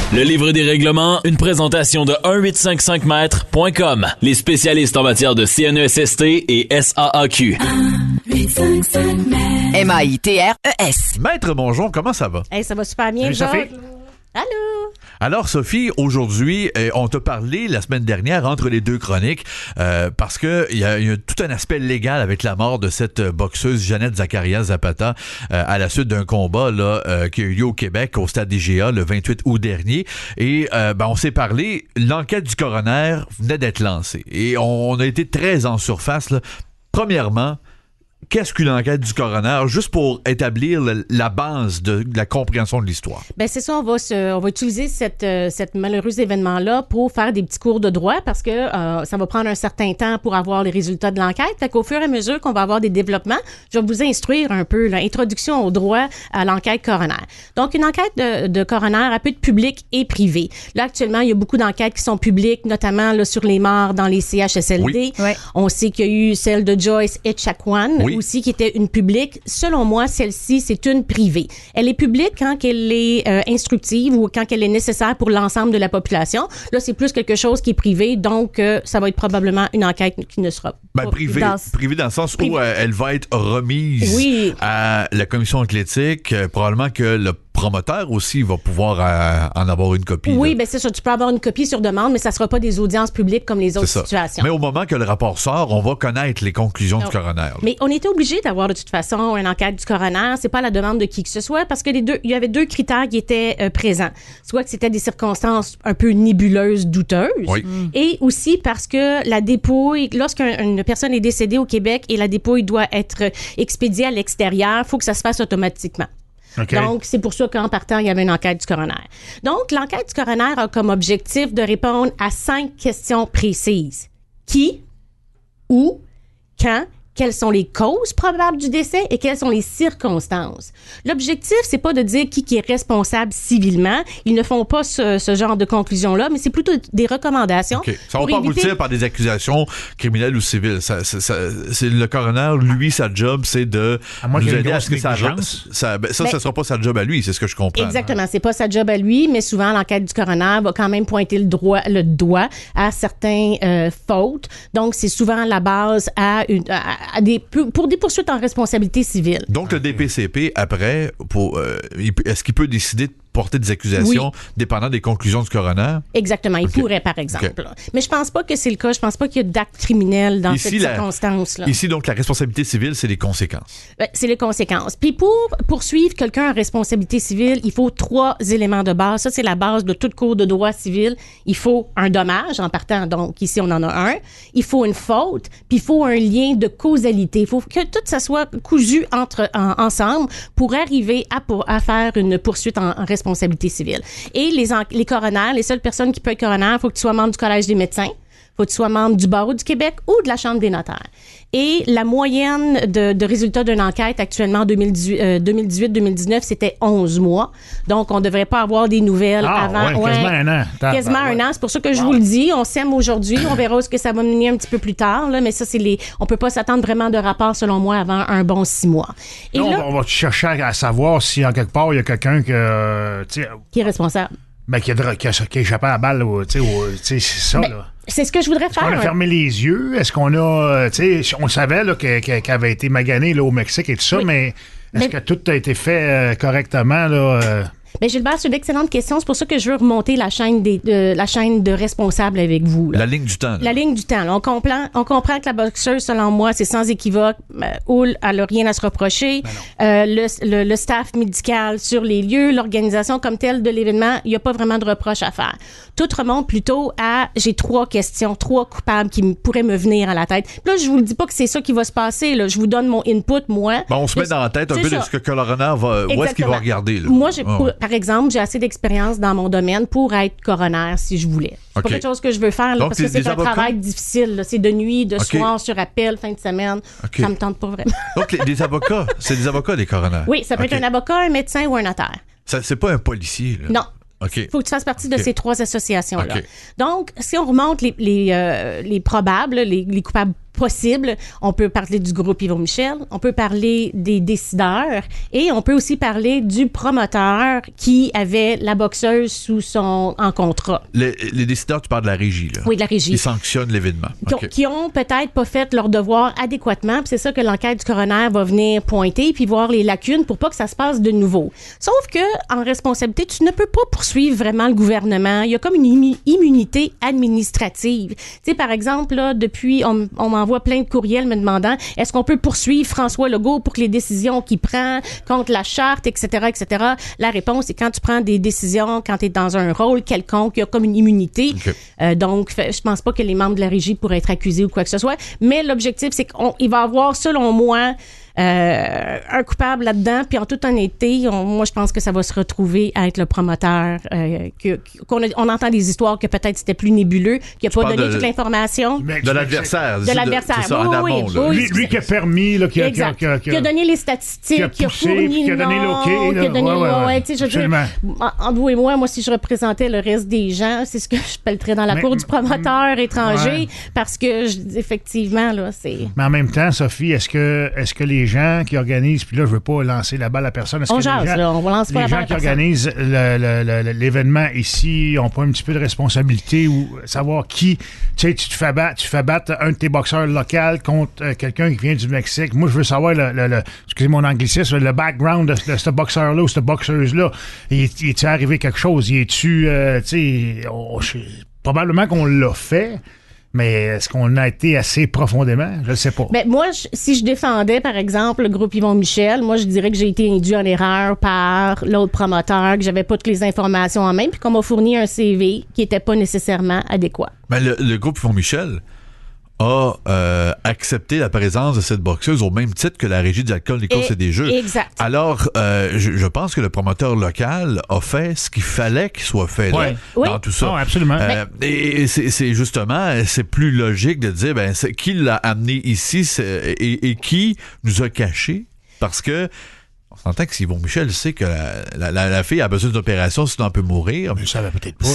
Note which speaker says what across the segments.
Speaker 1: Le livre des règlements, une présentation de 1-855-maître.com. Les spécialistes en matière de CNESST et SAAQ.
Speaker 2: 1-855-MAITRES.
Speaker 3: MAITRES.
Speaker 4: Maître Mongeon, comment ça va?
Speaker 5: Hey, ça va super bien,
Speaker 4: Salut, Sophie.
Speaker 5: Allô?
Speaker 4: Alors, Sophie, aujourd'hui, on t'a parlé la semaine dernière entre les deux chroniques parce que il y a tout un aspect légal avec la mort de cette boxeuse Jeannette Zacharias Zapata à la suite d'un combat là qui a eu lieu au Québec au stade IGA le 28 août dernier. Et on s'est parlé, l'enquête du coroner venait d'être lancée et on a été très en surface là. Premièrement, qu'est-ce qu'une enquête du coroner, juste pour établir la base de la compréhension de l'histoire?
Speaker 5: Ben c'est ça, on va utiliser cette malheureux événement-là pour faire des petits cours de droit parce que ça va prendre un certain temps pour avoir les résultats de l'enquête. Fait qu'au fur et à mesure qu'on va avoir des développements, je vais vous instruire un peu l'introduction au droit à l'enquête coroner. Donc, une enquête de coroner, elle peut être publique et privée. Là, actuellement, il y a beaucoup d'enquêtes qui sont publiques, notamment là, sur les morts dans les CHSLD.
Speaker 4: Oui.
Speaker 5: Ouais. On sait qu'il y a eu celle de Joyce Echaquan.
Speaker 4: Oui.
Speaker 5: Aussi qui était une publique. Selon moi, celle-ci, c'est une privée. Elle est publique quand elle est instructive ou quand elle est nécessaire pour l'ensemble de la population. Là, c'est plus quelque chose qui est privé, donc ça va être probablement une enquête qui ne sera pas
Speaker 4: privée dans le sens où elle va être remise à la commission de l'éthique. Probablement que le promoteur aussi va pouvoir en avoir une copie.
Speaker 5: Oui,
Speaker 4: là.
Speaker 5: bien c'est ça. Tu peux avoir une copie sur demande, mais ça ne sera pas des audiences publiques comme les autres situations.
Speaker 4: Mais au moment que le rapport sort, on va connaître les conclusions du coroner. Là.
Speaker 5: Mais on était obligé d'avoir de toute façon une enquête du coroner. C'est pas à la demande de qui que ce soit parce que il y avait deux critères qui étaient présents. Soit que c'était des circonstances un peu nébuleuses, douteuses, et aussi parce que la dépouille, lorsqu'une personne est décédée au Québec et la dépouille doit être expédiée à l'extérieur, il faut que ça se fasse automatiquement. Okay. Donc, c'est pour ça qu'en partant, il y avait une enquête du coroner. Donc, l'enquête du coroner a comme objectif de répondre à 5 questions précises. Qui, où, quand, quelles sont les causes probables du décès et quelles sont les circonstances. L'objectif, c'est pas de dire qui est responsable civilement. Ils ne font pas ce genre de conclusion-là, mais c'est plutôt des recommandations.
Speaker 4: Okay. Ça va pas aboutir par des accusations criminelles ou civiles. C'est le coroner, lui, sa job, c'est de nous aider à ce que ça sera pas sa job à lui, c'est ce que je comprends.
Speaker 5: Exactement, c'est pas sa job à lui, mais souvent, l'enquête du coroner va quand même pointer le doigt à certains fautes. Donc, c'est souvent la base pour des poursuites en responsabilité civile.
Speaker 4: Donc, le DPCP, après, est-ce qu'il peut décider de porter des accusations dépendant des conclusions du coroner?
Speaker 5: Exactement. Il pourrait, par exemple. Okay. Mais je pense pas que c'est le cas. Je pense pas qu'il y a d'actes criminels dans cette circonstance-là.
Speaker 4: Ici, donc, la responsabilité civile, c'est les conséquences.
Speaker 5: C'est les conséquences. Puis pour poursuivre quelqu'un en responsabilité civile, il faut 3 éléments de base. Ça, c'est la base de toute cour de droit civil. Il faut un dommage en partant. Donc, ici, on en a un. Il faut une faute. Puis il faut un lien de causalité. Il faut que tout ça soit cousu ensemble pour arriver à faire une poursuite en responsabilité civile. Et les coroners, les seules personnes qui peuvent être coroner, il faut que tu sois membre du Collège des médecins, il faut que tu sois membre du barreau du Québec ou de la Chambre des notaires. Et la moyenne de résultats d'une enquête actuellement en 2018-2019, c'était 11 mois. Donc, on ne devrait pas avoir des nouvelles avant.
Speaker 6: Quasiment un an.
Speaker 5: Quasiment un an. C'est pour ça que je vous le dis. On sème aujourd'hui. On verra où ce que ça va mener un petit peu plus tard. Là, mais ça, on peut pas s'attendre vraiment de rapport, selon moi, avant un bon 6 mois. Et là,
Speaker 6: on va chercher à savoir si, en quelque part, il y a quelqu'un qui
Speaker 5: est responsable.
Speaker 6: Ben, qui a échappé à la balle, c'est ça, là.
Speaker 5: C'est ce que je voudrais faire.
Speaker 6: Est-ce qu'on a fermé les yeux? Est-ce qu'on a... on savait là, qu'elle avait été maganée là, au Mexique et tout ça, mais est-ce que tout a été fait correctement, là?
Speaker 5: Bien, Gilbert, c'est une excellente question. C'est pour ça que je veux remonter la chaîne de responsables avec vous. Là.
Speaker 4: La ligne du temps. Là.
Speaker 5: La ligne du temps. Là. On comprend que la boxeuse, selon moi, c'est sans équivoque. Hull, elle n'a rien à se reprocher. Le staff médical sur les lieux, l'organisation comme telle de l'événement, il n'y a pas vraiment de reproche à faire. Tout remonte plutôt à, j'ai 3 questions, 3 coupables qui pourraient me venir à la tête. Puis là, je vous le dis pas que c'est ça qui va se passer. Là. Je vous donne mon input, moi.
Speaker 4: On se met dans la tête un peu de ce que le coroner va... Où est-ce qu'il va regarder? Là?
Speaker 5: Moi, par exemple, j'ai assez d'expérience dans mon domaine pour être coroner si je voulais. C'est pas quelque chose que je veux faire là, parce que c'est un travail difficile. Là. C'est de nuit, de soir, sur appel, fin de semaine. Ça me tente pas vraiment.
Speaker 4: Donc, des avocats, c'est des avocats, les coroners?
Speaker 5: Oui, ça peut être un avocat, un médecin ou un notaire.
Speaker 4: C'est pas un policier, là?
Speaker 5: Non. Il faut que tu fasses partie de ces 3 associations-là. Donc, si on remonte les probables, les coupables possibles. On peut parler du groupe Yvon Michel, on peut parler des décideurs et on peut aussi parler du promoteur qui avait la boxeuse en contrat.
Speaker 4: Les décideurs, tu parles de la régie, là.
Speaker 5: Oui, de la régie.
Speaker 4: Qui sanctionnent l'événement.
Speaker 5: Qui ont peut-être pas fait leur devoir adéquatement, puis c'est ça que l'enquête du coroner va venir pointer, puis voir les lacunes pour pas que ça se passe de nouveau. Sauf que, en responsabilité, tu ne peux pas poursuivre vraiment le gouvernement. Il y a comme une immunité administrative. Tu sais, par exemple, là, depuis, on m'envoie plein de courriels me demandant est-ce qu'on peut poursuivre François Legault pour que les décisions qu'il prend contre la charte, etc., etc. La réponse est quand tu prends des décisions, quand tu es dans un rôle quelconque, il y a comme une immunité. Okay. Donc, je pense pas que les membres de la régie pourraient être accusés ou quoi que ce soit. Mais l'objectif, c'est qu'il va y avoir, selon moi, un coupable là-dedans, puis en toute honnêteté, moi je pense que ça va se retrouver à être le promoteur. On entend des histoires que peut-être c'était plus nébuleux, qu'il n'a pas donné toute l'information.
Speaker 4: De l'adversaire.
Speaker 5: De l'adversaire.
Speaker 4: C'est ça, en amont.
Speaker 6: Lui qui a permis, là, qui a
Speaker 5: donné les statistiques, qui a fourni
Speaker 6: qui a donné l'OK.
Speaker 5: Qui a donné tu sais, je veux dire, entre vous et moi, si je représentais le reste des gens, c'est ce que je pelleterais dans la cour du promoteur étranger, parce que, effectivement, là, c'est...
Speaker 6: Mais en même temps, Sophie, est-ce que les gens qui organisent, puis là, je veux pas lancer la balle à personne. Est-ce que les gens qui organisent l'événement ici ont pas un petit peu de responsabilité ou savoir qui, tu sais, tu fais battre un de tes boxeurs locaux contre quelqu'un qui vient du Mexique. Moi, je veux savoir excusez mon anglicisme, le background de ce boxeur-là ou cette boxeuse-là. Il est-tu arrivé quelque chose? Il est-tu, tu sais, probablement qu'on l'a fait. Mais est-ce qu'on a été assez profondément? Je ne sais pas.
Speaker 5: Ben, moi, si je défendais, par exemple, le groupe Yvon Michel, moi, je dirais que j'ai été induit en erreur par l'autre promoteur, que j'avais pas toutes les informations en main, puis qu'on m'a fourni un CV qui était pas nécessairement adéquat.
Speaker 4: Ben, le groupe Yvon Michel a accepté la présence de cette boxeuse au même titre que la Régie de l'alcool, des courses et des jeux.
Speaker 5: Exact.
Speaker 4: Alors, je pense que le promoteur local a fait ce qu'il fallait qu'il soit fait là, dans tout ça.
Speaker 6: Oh, absolument.
Speaker 4: Et c'est justement, c'est plus logique de dire, ben, c'est qui l'a amené ici et qui nous a caché, parce que on s'entend que si Yvon Michel sait que la fille a besoin d'opération, sinon elle peut mourir.
Speaker 6: Mais ça va peut-être pas.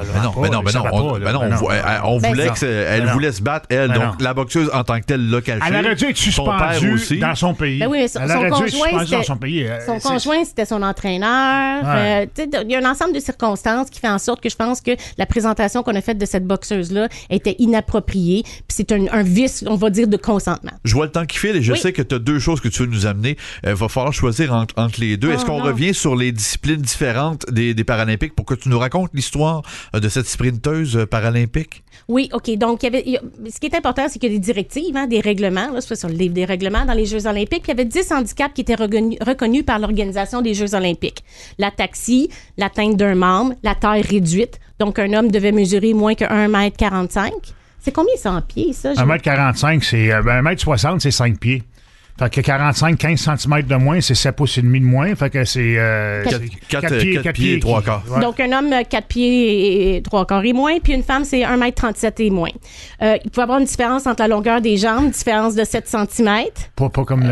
Speaker 4: On voulait qu'elle voulait se battre, elle. Ben donc, la boxeuse en tant que telle l'a caché.
Speaker 6: Elle aurait dû être suspendue dans son pays.
Speaker 5: Ben oui, mais son conjoint, c'était son entraîneur. Il y a un ensemble de circonstances qui fait en sorte que je pense que la présentation qu'on a faite de cette boxeuse-là était inappropriée. Puis c'est un vice, on va dire, de consentement.
Speaker 4: Je vois le temps qui file et je sais que tu as deux choses que tu veux nous amener. Il va falloir choisir entre les deux. Est-ce qu'on revient sur les disciplines différentes des Paralympiques pour que tu nous racontes l'histoire de cette sprinteuse paralympique?
Speaker 5: Oui, OK. Donc, ce qui est important, c'est qu'il y a des directives, des règlements. Là, c'est sur le livre des règlements dans les Jeux olympiques. Puis il y avait 10 handicaps qui étaient reconnus par l'Organisation des Jeux olympiques. L'ataxie, l'atteinte d'un membre, la taille réduite. Donc, un homme devait mesurer moins que 1,45 m. C'est combien ça en pieds, ça?
Speaker 6: 1,45 m, c'est 1,60 m, c'est 5 pieds. Fait que 15 cm de moins, c'est 7 pouces et demi de moins. Fait que c'est
Speaker 4: 4 pieds et 3 quarts.
Speaker 5: Ouais. Donc, un homme, 4 pieds et 3 quarts et moins, puis une femme, c'est 1,37 m et moins. Il peut y avoir une différence entre la longueur des jambes, une différence de 7 cm.
Speaker 6: Pas comme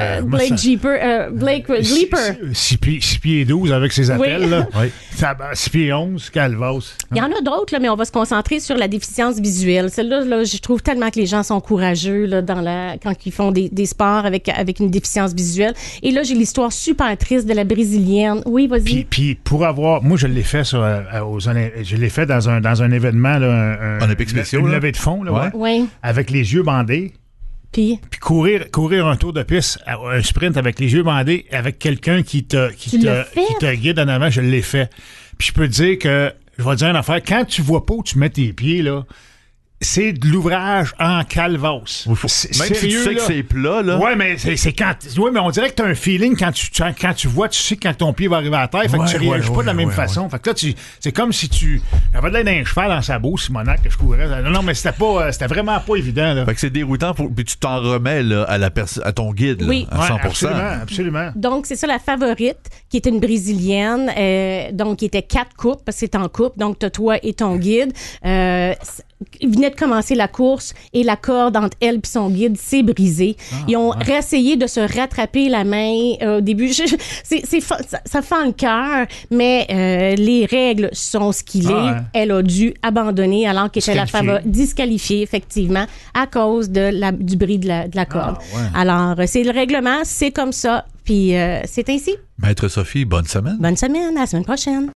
Speaker 5: Blake Leaper.
Speaker 6: 6 pieds et 12 avec ses attelles. Là. Oui. 6 pieds et 11, calvas.
Speaker 5: Il y en a d'autres, là, mais on va se concentrer sur la déficience visuelle. Celle-là, là, je trouve tellement que les gens sont courageux là, quand ils font des sports avec une déficience visuelle. Et là, j'ai l'histoire super triste de la Brésilienne. Oui, vas-y.
Speaker 6: Puis pour avoir... Moi, je l'ai fait je l'ai fait dans un événement, là,
Speaker 4: Olympique spécial,
Speaker 6: une levée de fonds, là, avec les yeux bandés. Puis courir un tour de piste, un sprint avec les yeux bandés, avec quelqu'un qui te guide en avant, je l'ai fait. Puis je peux te dire que, je vais te dire une affaire, quand tu vois pas où tu mets tes pieds, là, c'est de l'ouvrage en calvasse.
Speaker 4: Même sérieux, si tu sais que c'est plat, là.
Speaker 6: Ouais, mais c'est quand. Ouais, mais on dirait que t'as un feeling quand tu vois, tu sais quand ton pied va arriver à la terre. Fait que tu réagis pas de la même façon. Fait que là, c'est comme si tu. J'avais de l'air d'un cheval dans sa boue, Simonac, que je courais. Non, mais c'était vraiment pas évident, là.
Speaker 4: Fait que c'est déroutant, puis tu t'en remets, là, à ton guide, là, à 100%.
Speaker 6: Absolument.
Speaker 5: Donc, c'est ça, la favorite, qui était une Brésilienne, donc, qui était 4 couples, parce que c'est en couple. Donc, t'as toi et ton guide. Il venait venait de commencer la course et la corde entre elle et son guide s'est brisée. Ils ont réessayé de se rattraper la main au début. Ça fend le cœur, mais les règles sont ce qu'il est. Elle a dû abandonner alors qu'était la femme disqualifiée, effectivement, à cause du bris de la corde. Alors, c'est le règlement, c'est comme ça, puis c'est ainsi.
Speaker 4: Maître Sophie, bonne semaine.
Speaker 5: Bonne semaine, à la semaine prochaine.